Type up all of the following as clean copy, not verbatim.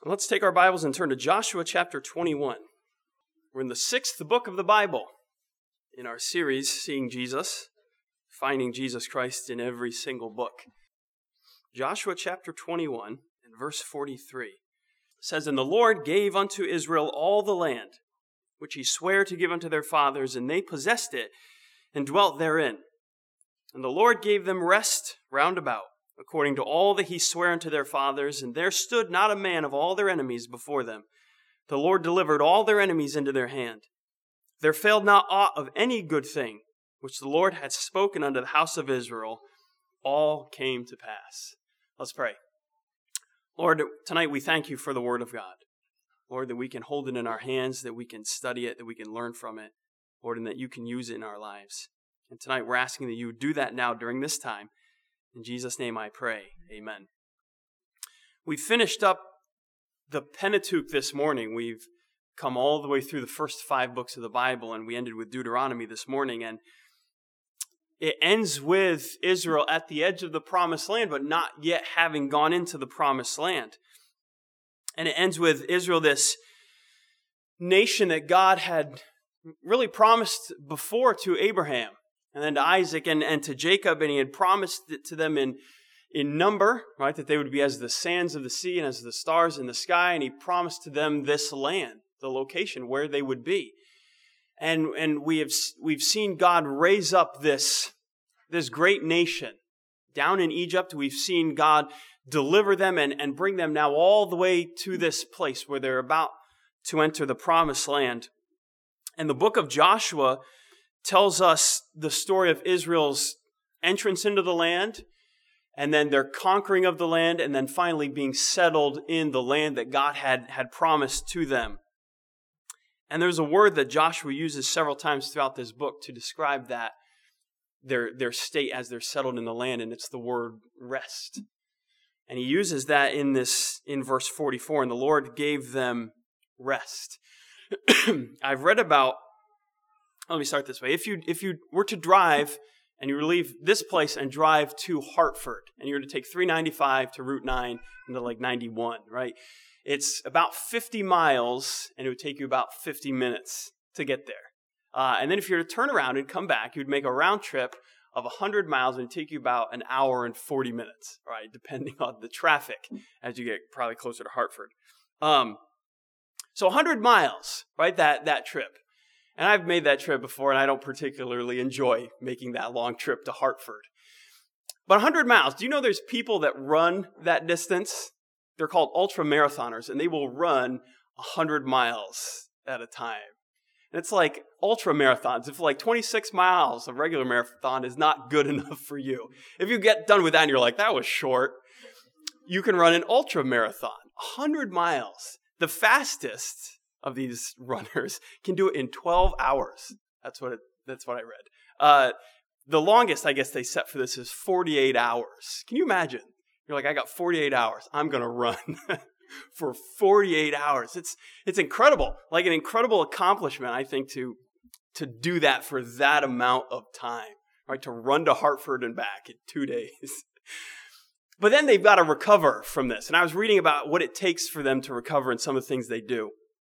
Let's take our Bibles and turn to Joshua chapter 21. We're in the 6th book of the Bible in our series, Seeing Jesus, finding Jesus Christ in every single book. Joshua chapter 21 and verse 43 says, "And the Lord gave unto Israel all the land, which he sware to give unto their fathers, and they possessed it, and dwelt therein. And the Lord gave them rest round about, according to all that he sware unto their fathers, and there stood not a man of all their enemies before them. The Lord delivered all their enemies into their hand. There failed not aught of any good thing, which the Lord had spoken unto the house of Israel, all came to pass." Let's pray. Lord, tonight we thank you for the word of God. Lord, that we can hold it in our hands, that we can study it, that we can learn from it, Lord, and that you can use it in our lives. And tonight we're asking that you would do that now during this time. In Jesus' name I pray, amen. We finished up the Pentateuch this morning. We've come all the way through the first 5 books of the Bible, and we ended with Deuteronomy this morning. And it ends with Israel at the edge of the promised land, but not yet having gone into the promised land. And it ends with Israel, this nation that God had really promised before to Abraham, and then to Isaac and to Jacob, and he had promised it to them in number, right? That they would be as the sands of the sea and as the stars in the sky. And he promised to them this land, the location where they would be. And we've seen God raise up this great nation down in Egypt. We've seen God deliver them and bring them now all the way to this place where they're about to enter the promised land. And the book of Joshua tells us the story of Israel's entrance into the land, and then their conquering of the land, and then finally being settled in the land that God had promised to them. And there's a word that Joshua uses several times throughout this book to describe that, their state as they're settled in the land, and it's the word rest. And he uses that in verse 44, and the Lord gave them rest. I've read about, let me start this way. If you were to drive and you were to leave this place and drive to Hartford, and you were to take 395 to Route 9 into like 91, right? It's about 50 miles, and it would take you about 50 minutes to get there. And then if you were to turn around and come back, you'd make a round trip of 100 miles, and it'd take you about an hour and 40 minutes, right? Depending on the traffic as you get probably closer to Hartford. So 100 miles, right? That trip. And I've made that trip before, and I don't particularly enjoy making that long trip to Hartford. But 100 miles, do you know there's people that run that distance? They're called ultra marathoners, and they will run 100 miles at a time. And it's like ultra marathons. If like 26 miles of regular marathon is not good enough for you, if you get done with that and you're like, that was short, you can run an ultra marathon. 100 miles. The fastest of these runners can do it in 12 hours. That's what I read. The longest, I guess, they set for this is 48 hours. Can you imagine? You're like, I got 48 hours. I'm going to run for 48 hours. It's incredible. Like an incredible accomplishment, I think, to do that for that amount of time, right? To run to Hartford and back in 2 days. But then they've got to recover from this. And I was reading about what it takes for them to recover and some of the things they do.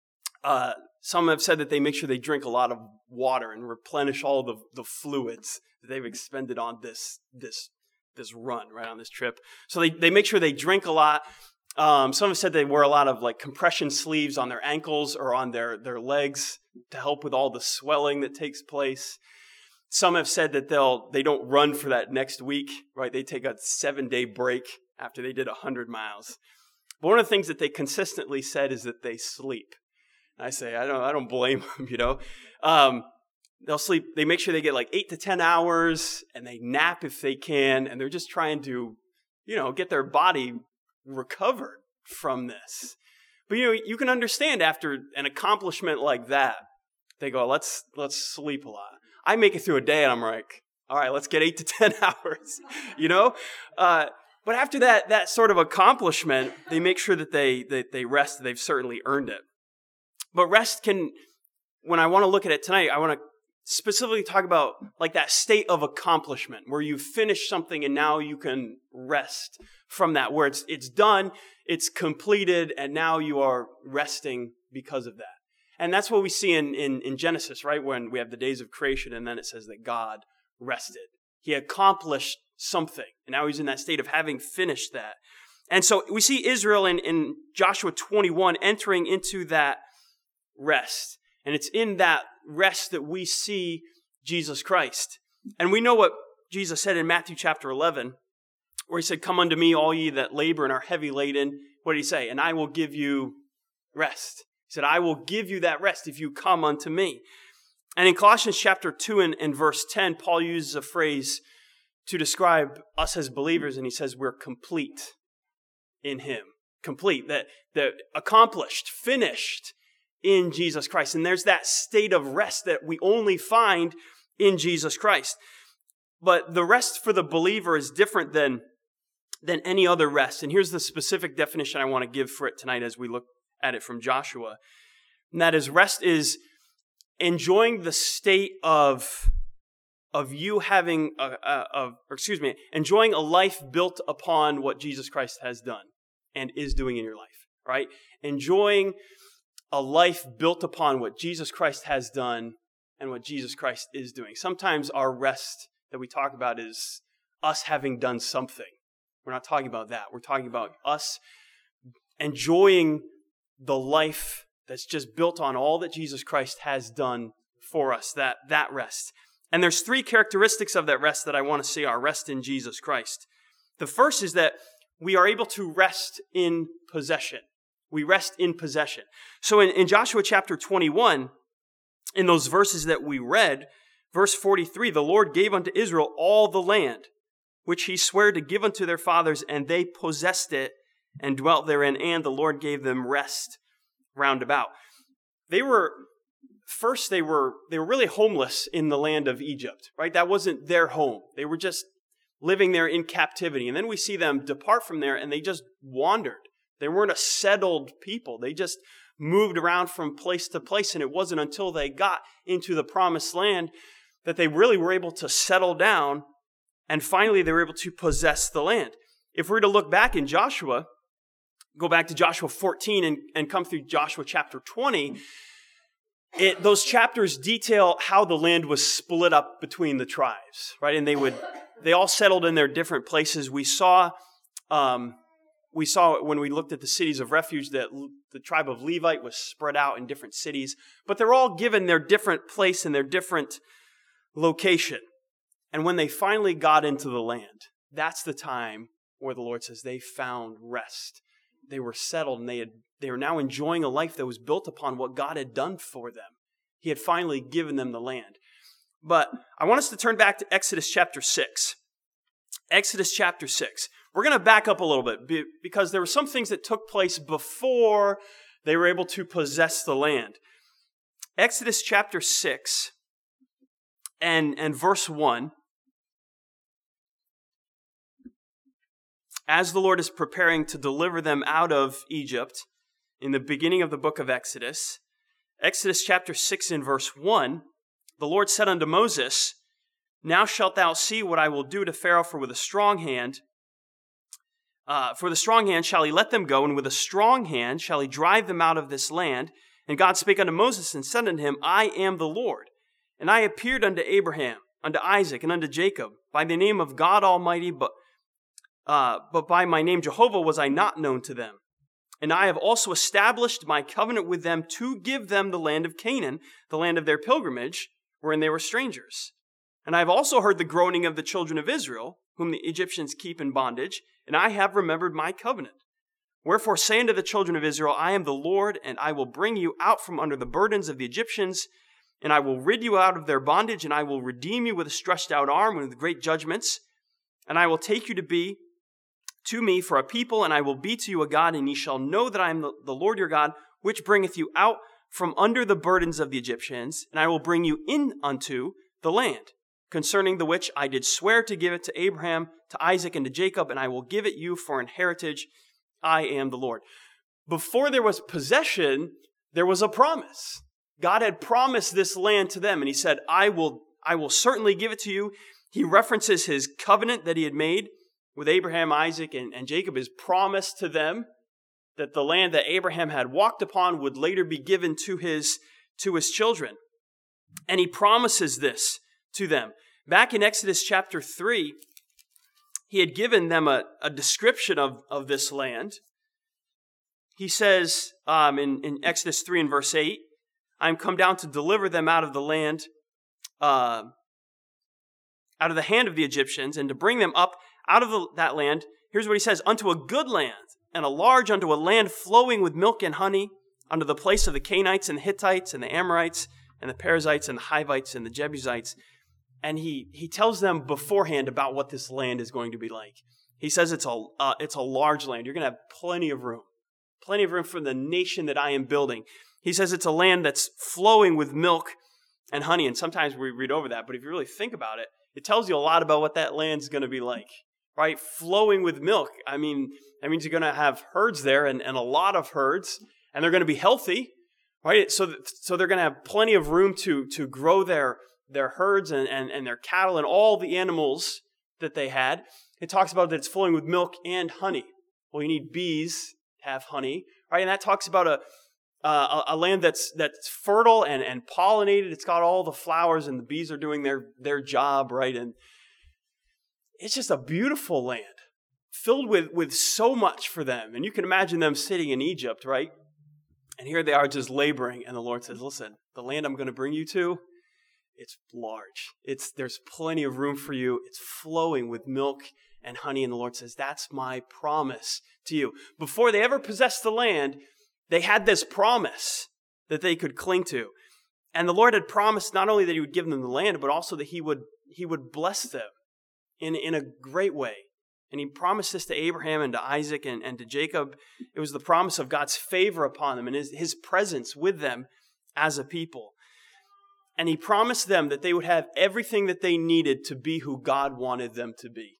Some have said that they make sure they drink a lot of water and replenish all the fluids that they've expended on this run, right, on this trip. So they make sure they drink a lot. Some have said they wear a lot of like compression sleeves on their ankles or on their legs to help with all the swelling that takes place. Some have said that they don't run for that next week, right? They take a 7-day break after they did 100 miles. But one of the things that they consistently said is that they sleep. I say, I don't blame them, you know. They'll sleep. They make sure they get like 8 to 10 hours, and they nap if they can, and they're just trying to, get their body recovered from this. But you can understand after an accomplishment like that, they go, let's sleep a lot. I make it through a day, and I'm like, all right, let's get 8 to 10 hours, But after that sort of accomplishment, they make sure that they rest. They've certainly earned it. But rest when I want to look at it tonight, I want to specifically talk about like that state of accomplishment where you finish something and now you can rest from that, where it's done, it's completed, and now you are resting because of that. And that's what we see in Genesis, right? When we have the days of creation, and then it says that God rested. He accomplished something, and now he's in that state of having finished that. And so we see Israel in Joshua 21 entering into that rest. And it's in that rest that we see Jesus Christ. And we know what Jesus said in Matthew chapter 11, where he said, "Come unto me, all ye that labor and are heavy laden." What did he say? "And I will give you rest." He said, "I will give you that rest if you come unto me." And in Colossians chapter 2 and verse 10, Paul uses a phrase to describe us as believers, and he says we're complete in him. Complete, that accomplished, finished in Jesus Christ. And there's that state of rest that we only find in Jesus Christ. But the rest for the believer is different than any other rest. And here's the specific definition I want to give for it tonight as we look at it from Joshua. And that is, rest is enjoying the state of you having, enjoying a life built upon what Jesus Christ has done and is doing in your life, right? Enjoying a life built upon what Jesus Christ has done and what Jesus Christ is doing. Sometimes our rest that we talk about is us having done something. We're not talking about that. We're talking about us enjoying the life that's just built on all that Jesus Christ has done for us, that rest. And there's three characteristics of that rest that I want to see, our rest in Jesus Christ. The first is that we are able to rest in possession. We rest in possession. So in Joshua chapter 21, in those verses that we read, verse 43, "The Lord gave unto Israel all the land, which he sware to give unto their fathers, and they possessed it and dwelt therein, and the Lord gave them rest round about." They were really homeless in the land of Egypt, right? That wasn't their home. They were just living there in captivity. And then we see them depart from there, and they just wandered. They weren't a settled people. They just moved around from place to place, and it wasn't until they got into the promised land that they really were able to settle down, and finally they were able to possess the land. If we were to look back in Joshua, go back to Joshua 14 and come through Joshua chapter 20, those chapters detail how the land was split up between the tribes, right? And they all settled in their different places. We saw when we looked at the cities of refuge that the tribe of Levite was spread out in different cities, but they're all given their different place and their different location. And when they finally got into the land, that's the time where the Lord says they found rest. They were settled, and they were now enjoying a life that was built upon what God had done for them. He had finally given them the land. But I want us to turn back to Exodus chapter 6. Exodus chapter 6. We're going to back up a little bit because there were some things that took place before they were able to possess the land. Exodus chapter 6 and verse 1. As the Lord is preparing to deliver them out of Egypt, in the beginning of the book of Exodus, Exodus chapter 6 and verse 1, the Lord said unto Moses, "Now shalt thou see what I will do to Pharaoh, for with a strong hand shall he let them go, and with a strong hand shall he drive them out of this land. And God spake unto Moses and said unto him, I am the Lord. And I appeared unto Abraham, unto Isaac, and unto Jacob, by the name of God Almighty, but by my name Jehovah was I not known to them. And I have also established my covenant with them to give them the land of Canaan, the land of their pilgrimage, wherein they were strangers. And I have also heard the groaning of the children of Israel, whom the Egyptians keep in bondage, and I have remembered my covenant. Wherefore say unto the children of Israel, I am the Lord, and I will bring you out from under the burdens of the Egyptians, and I will rid you out of their bondage, and I will redeem you with a stretched out arm and with great judgments. And I will take you to me for a people, and I will be to you a God, and ye shall know that I am the Lord your God, which bringeth you out from under the burdens of the Egyptians, and I will bring you in unto the land, concerning the which I did swear to give it to Abraham, to Isaac, and to Jacob, and I will give it you for an heritage. I am the Lord." Before there was possession, there was a promise. God had promised this land to them, and he said, I will certainly give it to you. He references his covenant that he had made with Abraham, Isaac, and Jacob, his promise to them that the land that Abraham had walked upon would later be given to his children. And he promises this to them. Back in Exodus chapter 3, he had given them a description of this land. He says in Exodus 3 and verse 8, I am come down to deliver them out of the land, out of the hand of the Egyptians, and to bring them up out of that land. Here's what he says, unto a good land, and a large, unto a land flowing with milk and honey, unto the place of the Canaanites and the Hittites and the Amorites and the Perizzites and the Hivites and the Jebusites. And he tells them beforehand about what this land is going to be like. He says it's a large land. You're going to have plenty of room for the nation that I am building. He says it's a land that's flowing with milk and honey. And sometimes we read over that, but if you really think about it, it tells you a lot about what that land's going to be like, right? Flowing with milk. I mean, that means you're going to have herds there and a lot of herds, and they're going to be healthy, right? So they're going to have plenty of room to grow their herds and their cattle and all the animals that they had. It talks about that it's flowing with milk and honey. Well, you need bees to have honey, right? And that talks about a land that's fertile and pollinated. It's got all the flowers and the bees are doing their job, right? And it's just a beautiful land filled with so much for them. And you can imagine them sitting in Egypt, right? And here they are just laboring. And the Lord says, listen, the land I'm going to bring you to, it's large. There's plenty of room for you. It's flowing with milk and honey. And the Lord says, that's my promise to you. Before they ever possessed the land, they had this promise that they could cling to. And the Lord had promised not only that he would give them the land, but also that he would bless them in a great way. And he promised this to Abraham and to Isaac and to Jacob. It was the promise of God's favor upon them and his presence with them as a people. And he promised them that they would have everything that they needed to be who God wanted them to be.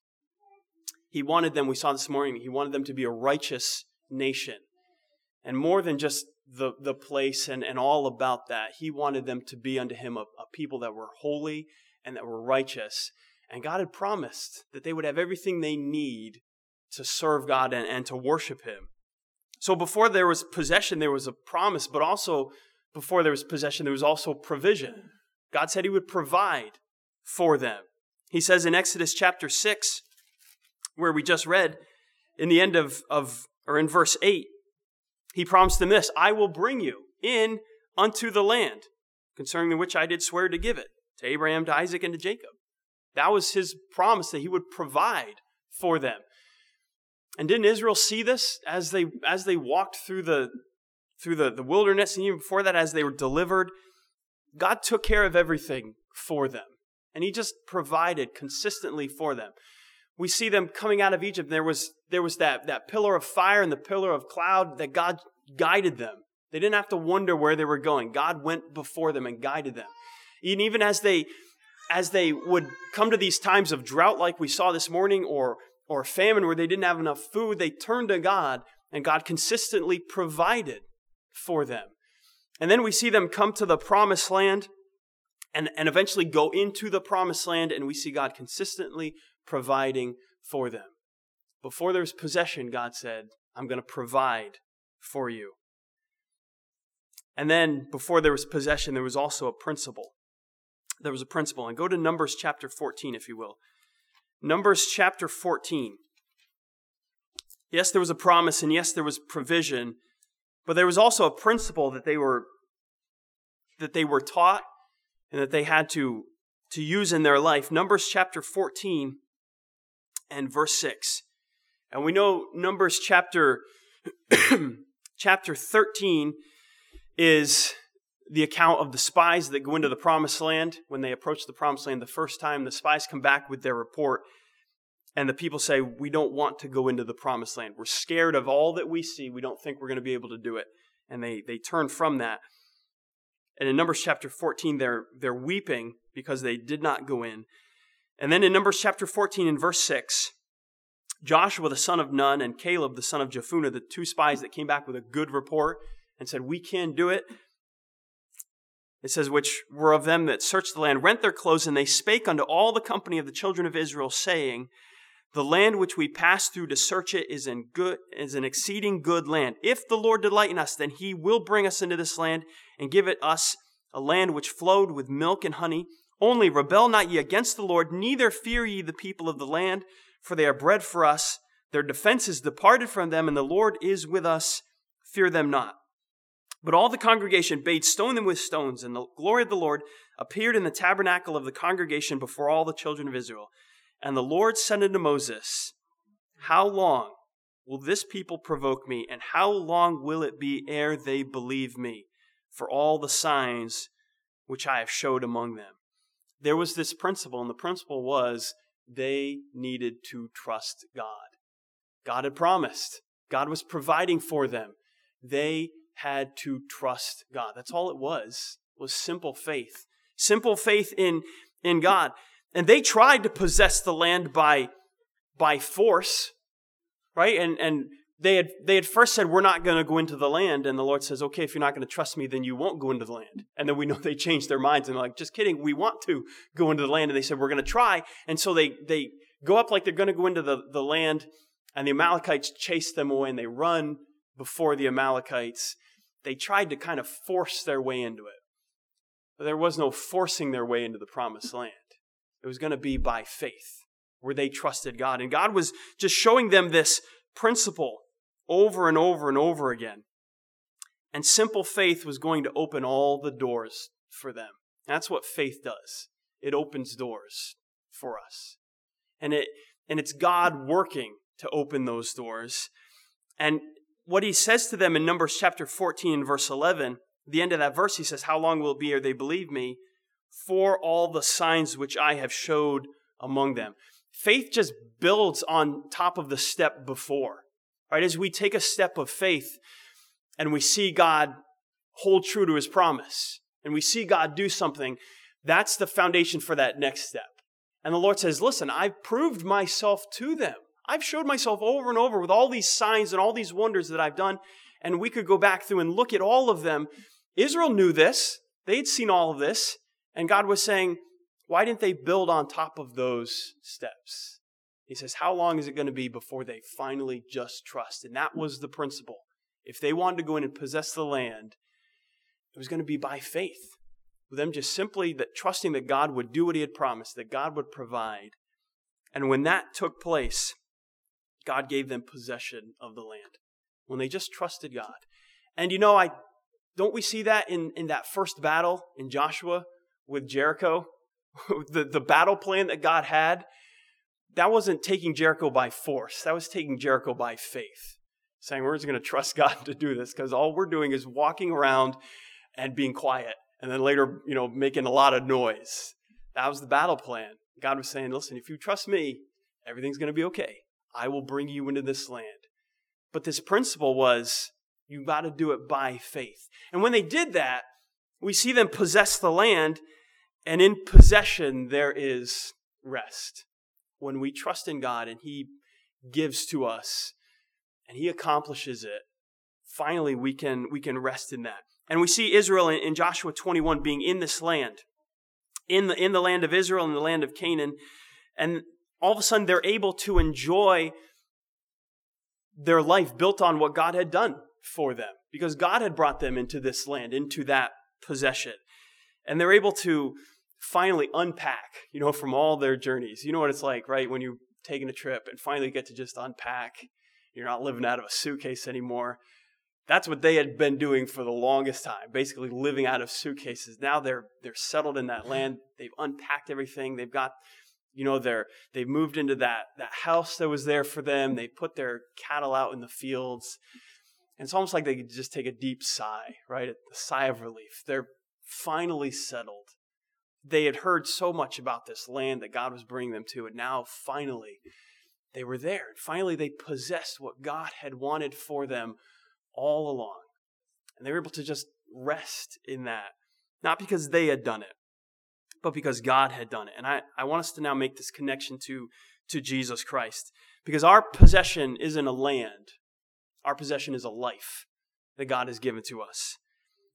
He wanted them, we saw this morning, he wanted them to be a righteous nation. And more than just the place and all about that, he wanted them to be unto him a people that were holy and that were righteous. And God had promised that they would have everything they need to serve God and to worship him. So before there was possession, there was a promise, but also before there was possession, there was also provision. God said he would provide for them. He says in Exodus chapter 6, where we just read, in the end or in verse 8, he promised them this, I will bring you in unto the land, concerning which I did swear to give it, to Abraham, to Isaac, and to Jacob. That was his promise, that he would provide for them. And didn't Israel see this as they walked through the wilderness, and even before that, as they were delivered? God took care of everything for them, and he just provided consistently for them. We see them coming out of Egypt. There was that pillar of fire and the pillar of cloud that God guided them. They didn't have to wonder where they were going. God went before them and guided them. And even as they would come to these times of drought like we saw this morning, or famine where they didn't have enough food, they turned to God, and God consistently provided for them. And then we see them come to the promised land and eventually go into the promised land, and we see God consistently providing for them. Before there was possession, God said, I'm going to provide for you. And then before there was possession, there was also a principle. There was a principle. And go to Numbers chapter 14, if you will. Numbers chapter 14. Yes, there was a promise, and yes, there was provision, but there was also a principle that they were taught and that they had to use in their life. Numbers chapter 14 and verse 6. And we know Numbers chapter 13 is the account of the spies that go into the promised land. When they approach the promised land the first time, the spies come back with their report, and the people say, we don't want to go into the promised land. We're scared of all that we see. We don't think we're going to be able to do it. And they turn from that. And in Numbers chapter 14, they're weeping because they did not go in. And then in Numbers chapter 14 in verse 6, Joshua the son of Nun and Caleb the son of Jephunneh, the two spies that came back with a good report and said, we can do it. It says, which were of them that searched the land, rent their clothes, and they spake unto all the company of the children of Israel, saying, the land which we passed through to search it is an exceeding good land. If the Lord delight in us, then he will bring us into this land and give it us a land which flowed with milk and honey. Only rebel not ye against the Lord, neither fear ye the people of the land, for they are bread for us. Their defense is departed from them, and the Lord is with us. Fear them not. But all the congregation bade stone them with stones, and the glory of the Lord appeared in the tabernacle of the congregation before all the children of Israel. And the Lord said unto Moses, how long will this people provoke me, and how long will it be ere they believe me, for all the signs which I have showed among them? There was this principle, and the principle was they needed to trust God. God had promised. God was providing for them. They had to trust God. That's all it was simple faith. Simple faith in God. And they tried to possess the land by force, right? And they had first said, we're not going to go into the land. And the Lord says, okay, if you're not going to trust me, then you won't go into the land. And then we know they changed their minds and they're like, just kidding, we want to go into the land. And they said, we're going to try. And so they go up like they're going to go into the land, and the Amalekites chase them away, and they run before the Amalekites. They tried to kind of force their way into it. But there was no forcing their way into the promised land. It was going to be by faith, where they trusted God. And God was just showing them this principle over and over and over again. And simple faith was going to open all the doors for them. That's what faith does. It opens doors for us. And it's God working to open those doors. And what he says to them in Numbers chapter 14, verse 11, the end of that verse, he says, how long will it be ere they believe me? For all the signs which I have showed among them. Faith just builds on top of the step before. Right? As we take a step of faith and we see God hold true to his promise, and we see God do something, that's the foundation for that next step. And the Lord says, listen, I've proved myself to them. I've showed myself over and over with all these signs and all these wonders that I've done. And we could go back through and look at all of them. Israel knew this. They'd seen all of this. And God was saying, why didn't they build on top of those steps? He says, how long is it going to be before they finally just trust? And that was the principle. If they wanted to go in and possess the land, it was going to be by faith. With them just simply trusting that God would do what he had promised, that God would provide. And when that took place, God gave them possession of the land. When they just trusted God. And don't we see that in that first battle in Joshua with Jericho? the battle plan that God had, that wasn't taking Jericho by force. That was taking Jericho by faith. Saying we're just going to trust God to do this because all we're doing is walking around and being quiet. And then later, making a lot of noise. That was the battle plan. God was saying, listen, if you trust me, everything's going to be okay. I will bring you into this land. But this principle was, you got to do it by faith. And when they did that, we see them possess the land, and in possession there is rest. When we trust in God and he gives to us and he accomplishes it, finally we can rest in that. And we see Israel in Joshua 21 being in this land, in the land of Israel, in the land of Canaan. And all of a sudden they're able to enjoy their life built on what God had done for them. Because God had brought them into this land, into that possession. And they're able to finally unpack, from all their journeys. You know what it's like, right? When you're taking a trip and finally get to just unpack. You're not living out of a suitcase anymore. That's what they had been doing for the longest time, basically living out of suitcases. Now they're settled in that land. They've unpacked everything. They've got, they've moved into that house that was there for them. They put their cattle out in the fields. And it's almost like they could just take a deep sigh, right? A sigh of relief. They're finally settled. They had heard so much about this land that God was bringing them to, and now finally they were there. And finally they possessed what God had wanted for them all along. And they were able to just rest in that. Not because they had done it, but because God had done it. And I want us to now make this connection to Jesus Christ. Because our possession isn't a land. Our possession is a life that God has given to us.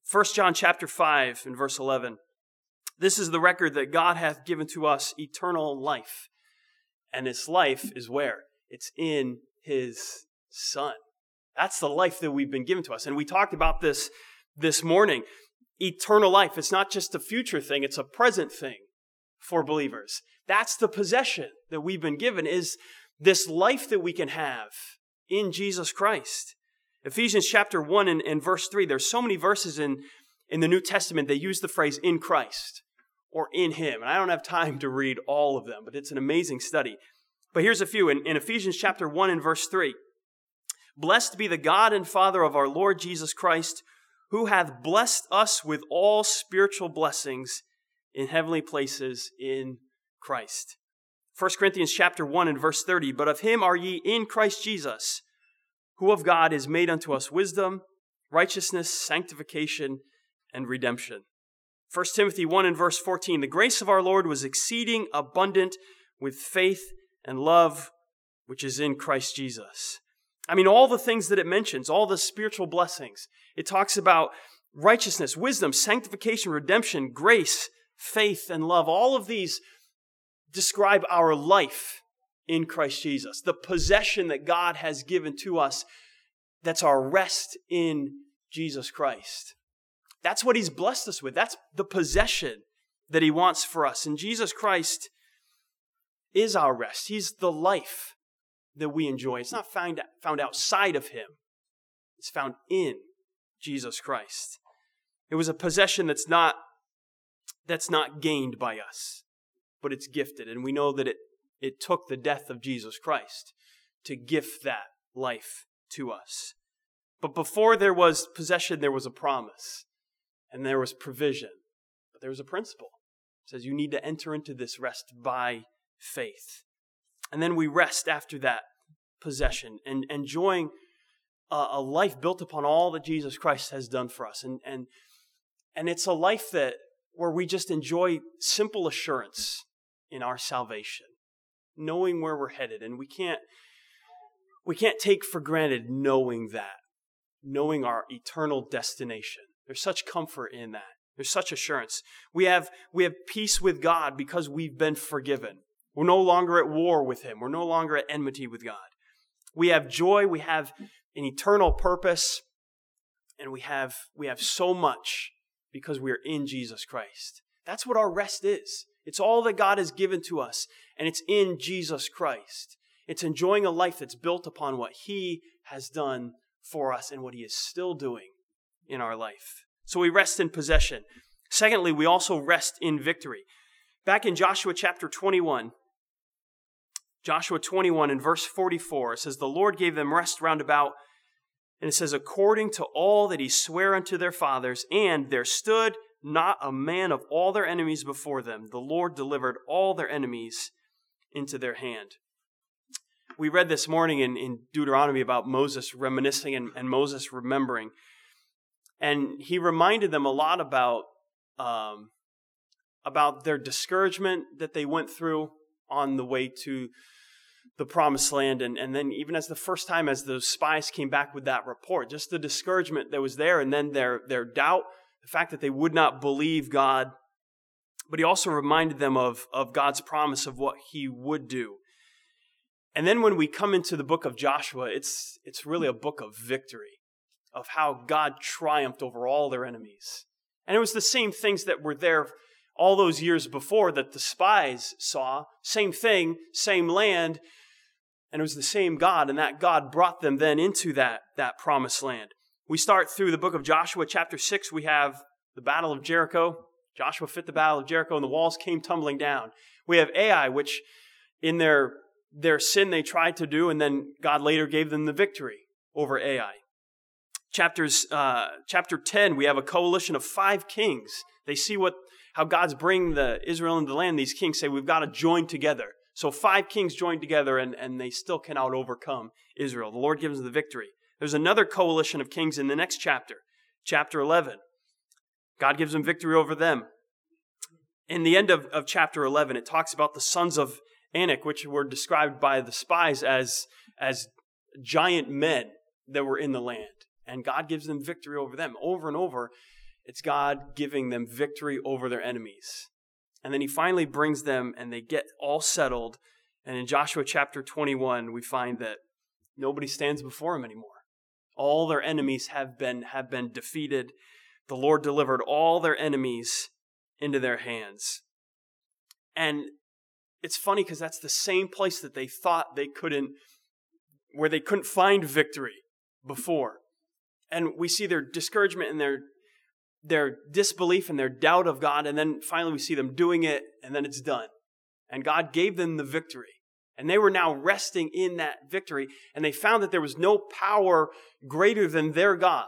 1 John chapter 5 and verse 11. This is the record that God hath given to us eternal life. And this life is where? It's in his Son. That's the life that we've been given to us. And we talked about this morning. Eternal life. It's not just a future thing. It's a present thing for believers. That's the possession that we've been given, is this life that we can have in Jesus Christ. Ephesians chapter 1 and verse 3. There's so many verses in the New Testament that use the phrase in Christ or in him. And I don't have time to read all of them, but it's an amazing study. But here's a few. In Ephesians chapter 1 and verse 3. Blessed be the God and Father of our Lord Jesus Christ, who hath blessed us with all spiritual blessings in heavenly places in Christ. 1 Corinthians chapter 1 and verse 30. But of him are ye in Christ Jesus, who of God is made unto us wisdom, righteousness, sanctification, and redemption. 1 Timothy 1 and verse 14. The grace of our Lord was exceeding abundant with faith and love, which is in Christ Jesus. I mean, all the things that it mentions, all the spiritual blessings. It talks about righteousness, wisdom, sanctification, redemption, grace, faith, and love. All of these describe our life in Christ Jesus. The possession that God has given to us, that's our rest in Jesus Christ. That's what he's blessed us with. That's the possession that he wants for us. And Jesus Christ is our rest. He's the life that we enjoy. It's not found outside of him. It's found in Jesus Christ. It was a possession that's not gained by us, but it's gifted. And we know that it took the death of Jesus Christ to gift that life to us. But before there was possession, there was a promise. And there was provision. But there was a principle. It says you need to enter into this rest by faith. And then we rest after that possession and enjoying a life built upon all that Jesus Christ has done for us. And it's a life where we just enjoy simple assurance in our salvation, knowing where we're headed. And we can't take for granted knowing our eternal destination. There's such comfort in that. There's such assurance. We have peace with God because we've been forgiven. We're no longer at war with him. We're no longer at enmity with God. We have joy. We have an eternal purpose. And we have so much because we are in Jesus Christ. That's what our rest is. It's all that God has given to us. And it's in Jesus Christ. It's enjoying a life that's built upon what he has done for us and what he is still doing in our life. So we rest in possession. Secondly, we also rest in victory. Back in Joshua chapter 21, Joshua 21 and verse 44, it says, the Lord gave them rest round about, and it says, according to all that he sware unto their fathers, and there stood not a man of all their enemies before them. The Lord delivered all their enemies into their hand. We read this morning in Deuteronomy about Moses reminiscing and Moses remembering. And he reminded them a lot about their discouragement that they went through on the way to the promised land. And then even as those spies came back with that report, just the discouragement that was there, and then their doubt, the fact that they would not believe God. But he also reminded them of God's promise of what he would do. And then when we come into the book of Joshua, it's really a book of victory, of how God triumphed over all their enemies. And it was the same things that were there all those years before that the spies saw. Same thing, same land, and it was the same God, and that God brought them then into that promised land. We start through the book of Joshua, chapter 6, we have the Battle of Jericho. Joshua fit the Battle of Jericho, and the walls came tumbling down. We have Ai, which in their sin they tried to do, and then God later gave them the victory over Ai. Chapter 10, we have a coalition of 5 kings. They see how God's bringing Israel into the land. These kings say, we've got to join together. So 5 kings join together, and they still cannot overcome Israel. The Lord gives them the victory. There's another coalition of kings in the next chapter, chapter 11. God gives them victory over them. In the end of chapter 11, it talks about the sons of Anak, which were described by the spies as giant men that were in the land. And God gives them victory over them over and over. It's God giving them victory over their enemies. And then he finally brings them and they get all settled. And in Joshua chapter 21, we find that nobody stands before him anymore. All their enemies have been defeated. The Lord delivered all their enemies into their hands. And it's funny because that's the same place that they thought where they couldn't find victory before. And we see their discouragement and their disbelief and their doubt of God. And then finally we see them doing it and then it's done. And God gave them the victory. And they were now resting in that victory. And they found that there was no power greater than their God.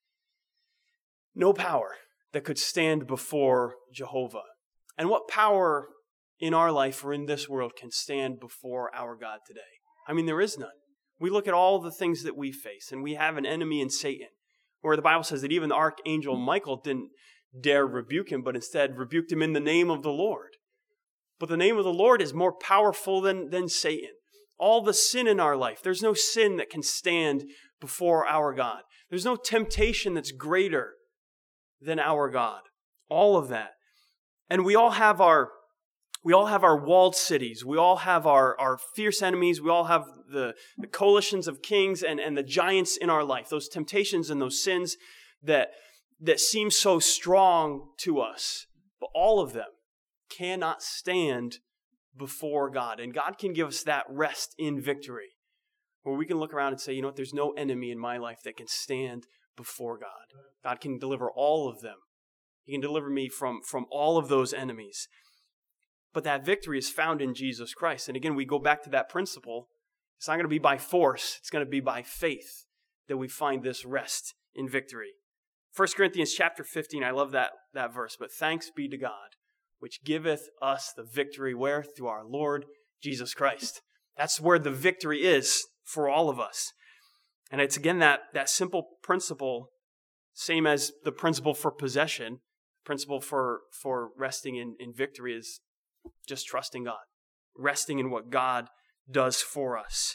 No power that could stand before Jehovah. And what power in our life or in this world can stand before our God today? I mean, there is none. We look at all the things that we face, and we have an enemy in Satan, where the Bible says that even the archangel Michael didn't dare rebuke him, but instead rebuked him in the name of the Lord. But the name of the Lord is more powerful than Satan. All the sin in our life, there's no sin that can stand before our God. There's no temptation that's greater than our God. All of that. And we all have our walled cities. We all have our fierce enemies. We all have the coalitions of kings and the giants in our life. Those temptations and those sins that seem so strong to us. But all of them cannot stand before God. And God can give us that rest in victory, where we can look around and say, you know what, there's no enemy in my life that can stand before God. God can deliver all of them. He can deliver me from all of those enemies. But that victory is found in Jesus Christ. And again, we go back to that principle. It's not going to be by force. It's going to be by faith that we find this rest in victory. 1 Corinthians chapter 15, I love that verse. But thanks be to God, which giveth us the victory where? Through our Lord Jesus Christ. That's where the victory is for all of us. And it's again that simple principle, same as the principle for possession, principle for resting in victory is just trusting God, resting in what God does for us.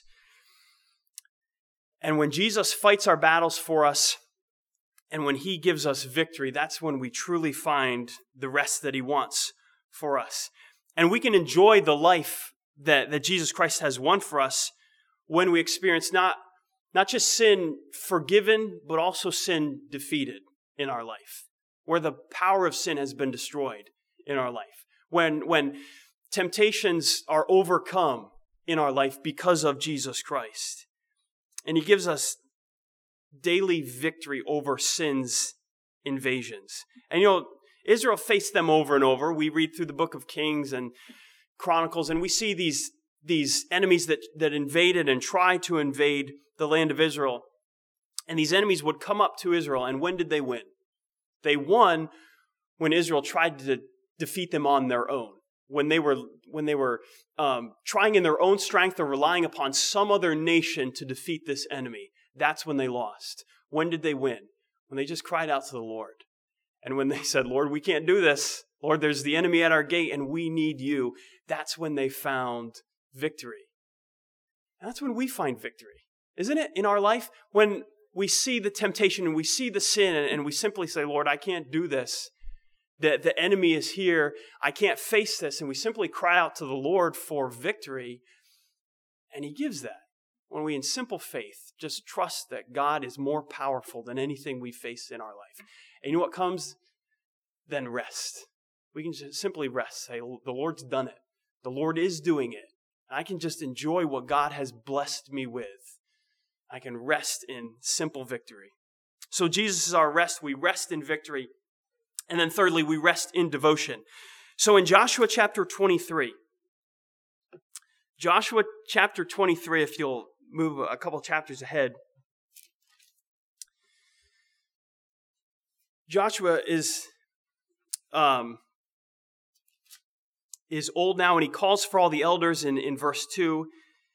And when Jesus fights our battles for us, and when he gives us victory, that's when we truly find the rest that he wants for us. And we can enjoy the life that Jesus Christ has won for us when we experience not just sin forgiven, but also sin defeated in our life, where the power of sin has been destroyed in our life. When temptations are overcome in our life because of Jesus Christ. And he gives us daily victory over sin's invasions. And you know, Israel faced them over and over. We read through the book of Kings and Chronicles, and we see these enemies that invaded and tried to invade the land of Israel. And these enemies would come up to Israel, and when did they win? They won when Israel tried to defeat them on their own. When they were trying in their own strength or relying upon some other nation to defeat this enemy. That's when they lost. When did they win? When they just cried out to the Lord. And when they said, Lord, we can't do this. Lord, there's the enemy at our gate and we need you. That's when they found victory. And that's when we find victory, isn't it? In our life, when we see the temptation and we see the sin and we simply say, Lord, I can't do this. The enemy is here. I can't face this. And we simply cry out to the Lord for victory. And he gives that. When we, in simple faith, just trust that God is more powerful than anything we face in our life. And you know what comes? Then rest. We can just simply rest. Say, the Lord's done it. The Lord is doing it. And I can just enjoy what God has blessed me with. I can rest in simple victory. So Jesus is our rest. We rest in victory. And then thirdly, we rest in devotion. So in Joshua chapter 23, if you'll move a couple chapters ahead, Joshua is old now, and he calls for all the elders in verse 2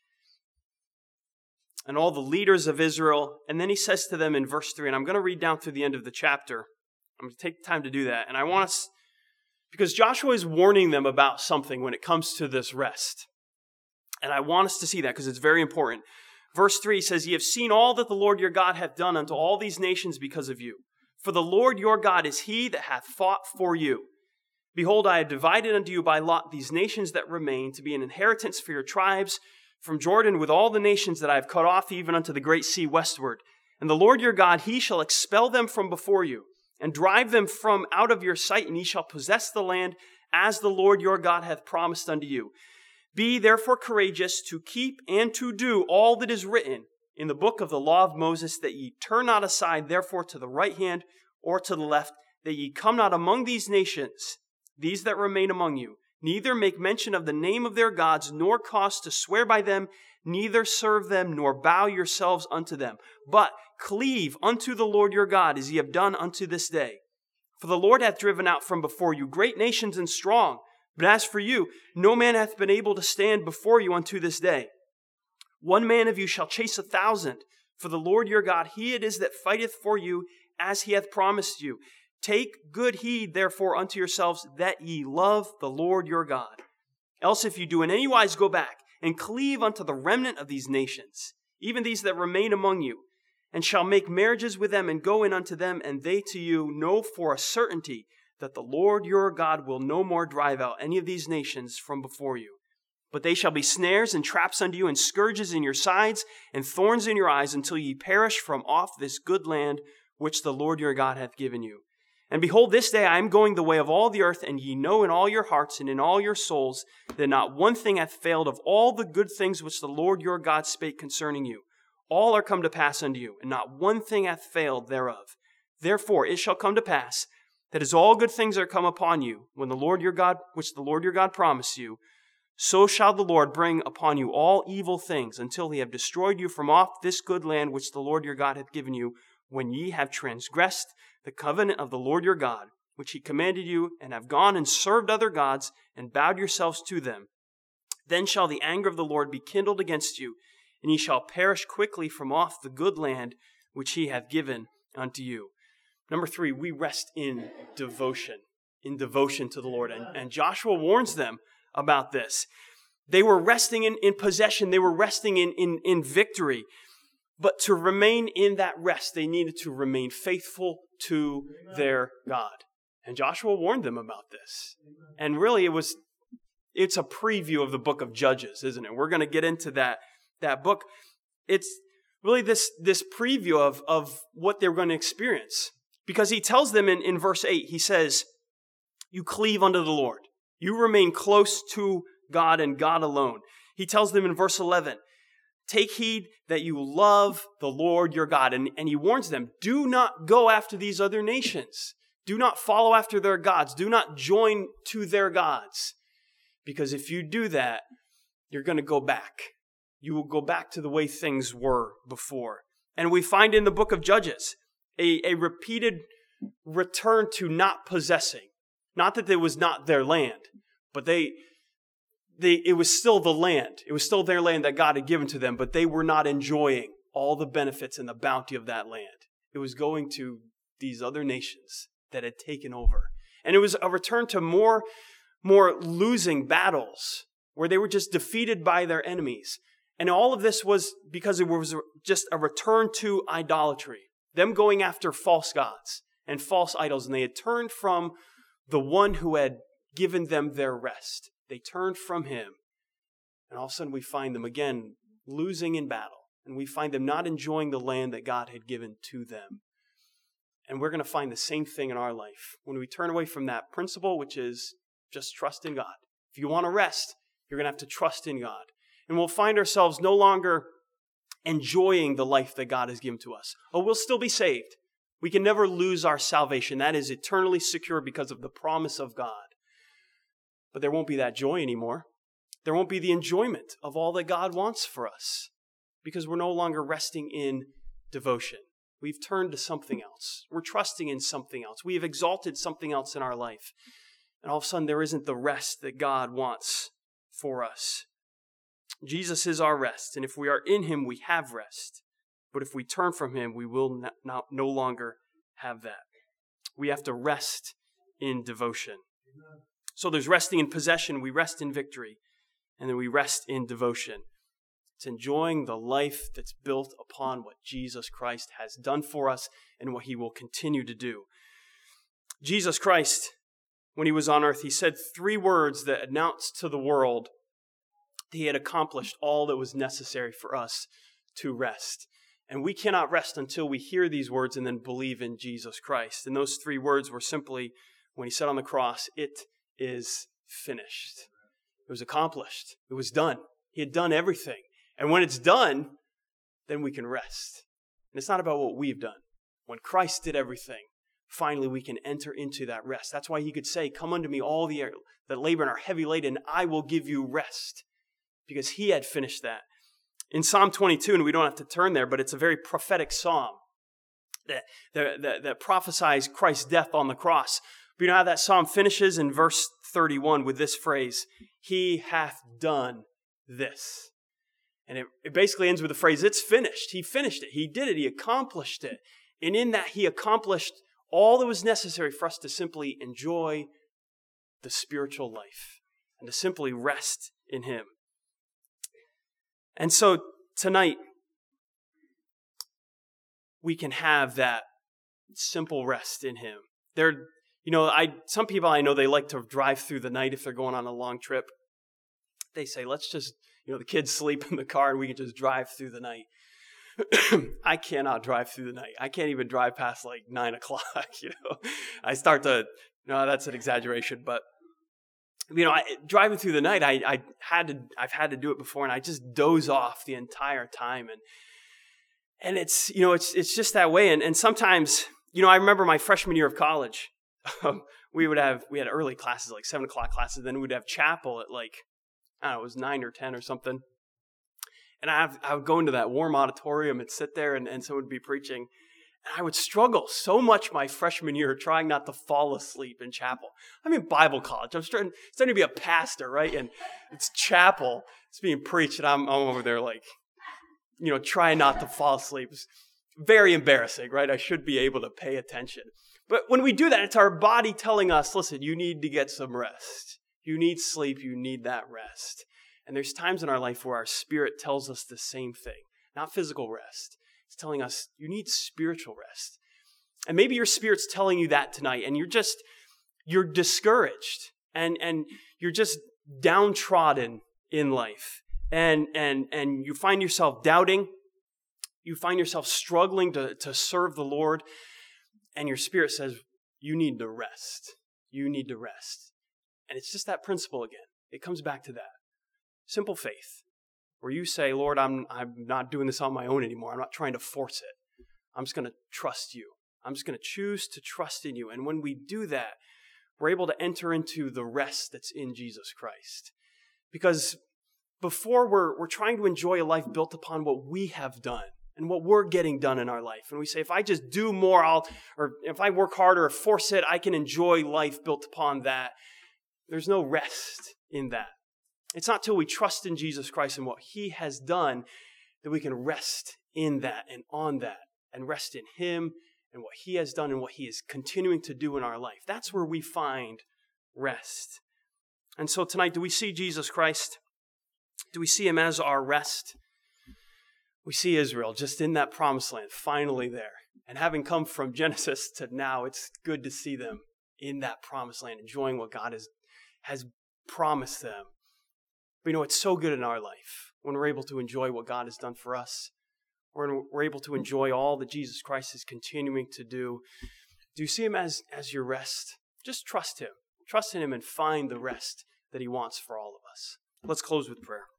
and all the leaders of Israel. And then he says to them in verse 3, and I'm going to read down through the end of the chapter. I'm going to take time to do that. And I want us, because Joshua is warning them about something when it comes to this rest. And I want us to see that because it's very important. Verse 3 says, Ye have seen all that the Lord your God hath done unto all these nations because of you. For the Lord your God is he that hath fought for you. Behold, I have divided unto you by lot these nations that remain, to be an inheritance for your tribes, from Jordan with all the nations that I have cut off, even unto the great sea westward. And the Lord your God, he shall expel them from before you, and drive them from out of your sight, and ye shall possess the land, as the Lord your God hath promised unto you. Be therefore courageous to keep and to do all that is written in the book of the law of Moses, that ye turn not aside therefore to the right hand or to the left, that ye come not among these nations, these that remain among you, neither make mention of the name of their gods, nor cause to swear by them, neither serve them, nor bow yourselves unto them, but cleave unto the Lord your God, as ye have done unto this day. For the Lord hath driven out from before you great nations and strong, but as for you, no man hath been able to stand before you unto this day. One man of you shall chase 1,000, for the Lord your God, he it is that fighteth for you, as he hath promised you. Take good heed, therefore, unto yourselves, that ye love the Lord your God. Else if you do in any wise go back, and cleave unto the remnant of these nations, even these that remain among you, and shall make marriages with them, and go in unto them, and they to you, know for a certainty that the Lord your God will no more drive out any of these nations from before you. But they shall be snares and traps unto you, and scourges in your sides, and thorns in your eyes, until ye perish from off this good land which the Lord your God hath given you. And behold, this day I am going the way of all the earth, and ye know in all your hearts and in all your souls that not one thing hath failed of all the good things which the Lord your God spake concerning you. All are come to pass unto you, and not one thing hath failed thereof. Therefore it shall come to pass, that as all good things are come upon you, when the Lord your God, which the Lord your God promised you, so shall the Lord bring upon you all evil things, until he have destroyed you from off this good land which the Lord your God hath given you, when ye have transgressed the covenant of the Lord your God, which he commanded you, and have gone and served other gods, and bowed yourselves to them. Then shall the anger of the Lord be kindled against you, and ye shall perish quickly from off the good land which he hath given unto you. Number 3, we rest in devotion to the Lord. And Joshua warns them about this. They were resting in possession. They were resting in victory. But to remain in that rest, they needed to remain faithful to their God. And Joshua warned them about this. And really it's a preview of the book of Judges, isn't it? We're going to get into that book. It's really this preview of what they're going to experience. Because he tells them in verse 8, he says, you cleave unto the Lord. You remain close to God and God alone. He tells them in verse 11, take heed that you love the Lord your God. And he warns them, do not go after these other nations. Do not follow after their gods. Do not join to their gods. Because if you do that, you're going to go back. You will go back to the way things were before. And we find in the book of Judges a repeated return to not possessing. Not that it was not their land, but it was still the land. It was still their land that God had given to them, but they were not enjoying all the benefits and the bounty of that land. It was going to these other nations that had taken over. And it was a return to more losing battles where they were just defeated by their enemies. And all of this was because it was just a return to idolatry. Them going after false gods and false idols. And they had turned from the one who had given them their rest. They turned from him. And all of a sudden we find them again losing in battle. And we find them not enjoying the land that God had given to them. And we're going to find the same thing in our life. When we turn away from that principle, which is just trust in God. If you want to rest, you're going to have to trust in God. And we'll find ourselves no longer enjoying the life that God has given to us. Oh, we'll still be saved. We can never lose our salvation. That is eternally secure because of the promise of God. But there won't be that joy anymore. There won't be the enjoyment of all that God wants for us because we're no longer resting in devotion. We've turned to something else. We're trusting in something else. We have exalted something else in our life. And all of a sudden there isn't the rest that God wants for us. Jesus is our rest. And if we are in him, we have rest. But if we turn from him, we will no longer have that. We have to rest in devotion. So there's resting in possession, we rest in victory, and then we rest in devotion. It's enjoying the life that's built upon what Jesus Christ has done for us and what he will continue to do. Jesus Christ, when he was on earth, he said 3 words that announced to the world that he had accomplished all that was necessary for us to rest. And we cannot rest until we hear these words and then believe in Jesus Christ. And those 3 words were simply, when he said on the cross, "It is finished." It was accomplished. It was done. He had done everything. And when it's done, then we can rest. And it's not about what we've done. When Christ did everything, finally we can enter into that rest. That's why he could say, "Come unto me, all that labor and are heavy laden, and I will give you rest." Because he had finished that. In Psalm 22, and we don't have to turn there, but it's a very prophetic psalm that prophesies Christ's death on the cross. But you know how that psalm finishes in verse 31 with this phrase, "He hath done this." And it basically ends with the phrase, "It's finished." He finished it. He did it. He accomplished it. And in that, he accomplished all that was necessary for us to simply enjoy the spiritual life and to simply rest in him. And so tonight, we can have that simple rest in him. Some people I know, they like to drive through the night if they're going on a long trip. They say, let's just, the kids sleep in the car and we can just drive through the night. I cannot drive through the night. I can't even drive past like 9 o'clock, I start to, no, that's an exaggeration, but driving through the night, I've had to do it before, and I just doze off the entire time, and it's just that way, and sometimes, I remember my freshman year of college, we had early classes, like 7 o'clock classes, then we'd have chapel at like, I don't know, it was 9 or 10 or something, and I would go into that warm auditorium and sit there, and someone would be preaching. And I would struggle so much my freshman year trying not to fall asleep in chapel. I'm in Bible college. I'm starting to be a pastor, right? And it's chapel. It's being preached, and I'm over there like, trying not to fall asleep. It's very embarrassing, right? I should be able to pay attention. But when we do that, it's our body telling us, listen, you need to get some rest. You need sleep. You need that rest. And there's times in our life where our spirit tells us the same thing, not physical rest. It's telling us you need spiritual rest. And maybe your spirit's telling you that tonight, and you're discouraged and you're just downtrodden in life. And you find yourself doubting. You find yourself struggling to serve the Lord. And your spirit says, you need to rest. You need to rest. And it's just that principle again. It comes back to that. Simple faith. Where you say, Lord, I'm not doing this on my own anymore. I'm not trying to force it. I'm just going to trust you. I'm just going to choose to trust in you. And when we do that, we're able to enter into the rest that's in Jesus Christ. Because before we're trying to enjoy a life built upon what we have done and what we're getting done in our life. And we say, if I just do more, or if I work harder or force it, I can enjoy life built upon that. There's no rest in that. It's not till we trust in Jesus Christ and what he has done that we can rest in that and on that and rest in him and what he has done and what he is continuing to do in our life. That's where we find rest. And so tonight, do we see Jesus Christ? Do we see him as our rest? We see Israel just in that promised land, finally there. And having come from Genesis to now, it's good to see them in that promised land, enjoying what God has promised them. But it's so good in our life when we're able to enjoy what God has done for us, when we're able to enjoy all that Jesus Christ is continuing to do. Do you see him as your rest? Just trust him. Trust in him and find the rest that he wants for all of us. Let's close with prayer.